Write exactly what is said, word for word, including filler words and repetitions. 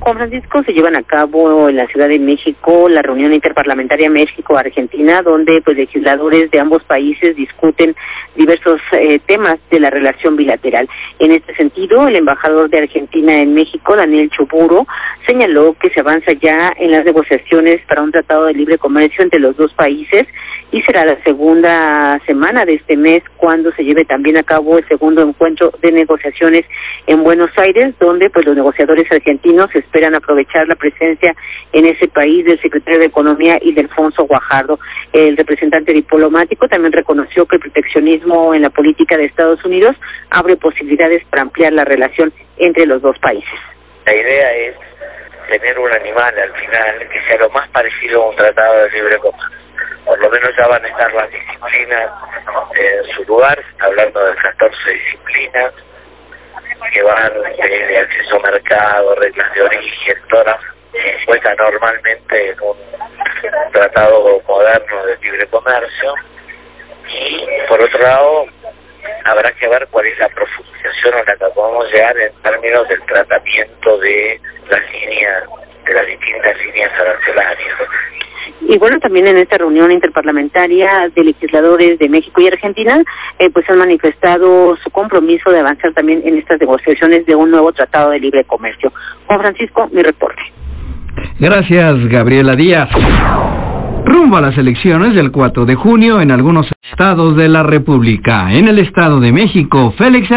Juan Francisco, se llevan a cabo en la Ciudad de México la reunión interparlamentaria México-Argentina, donde pues legisladores de ambos países discuten diversos eh, temas de la relación bilateral. En este sentido, el embajador de Argentina en México, Daniel Choburo, señaló que se avanza ya en las negociaciones para un tratado de libre comercio entre los dos países y será la segunda semana de este mes cuando se lleve también a cabo el segundo encuentro de negociaciones en Buenos Aires, donde pues los negociadores argentinos esperan aprovechar la presencia en ese país del secretario de Economía Ildefonso Guajardo. El representante diplomático también reconoció que el proteccionismo en la política de Estados Unidos abre posibilidades para ampliar la relación entre los dos países. La idea es tener un animal al final que sea lo más parecido a un tratado de libre comercio. Por lo menos ya van a estar las disciplinas en su lugar, hablando de catorce disciplinas, que van de acceso a mercado, reglas de origen, todas puestas normalmente en un tratado moderno de libre comercio. Y por otro lado, habrá que ver cuál es la profundización a la que podemos llegar en términos del tratamiento de las líneas, de las distintas líneas arancelarias. Y bueno, también en esta reunión interparlamentaria de legisladores de México y Argentina, eh, pues han manifestado su compromiso de avanzar también en estas negociaciones de un nuevo tratado de libre comercio. Juan Francisco, mi reporte. Gracias, Gabriela Díaz. Rumbo a las elecciones del cuatro de junio en algunos estados de la República. En el Estado de México, Félix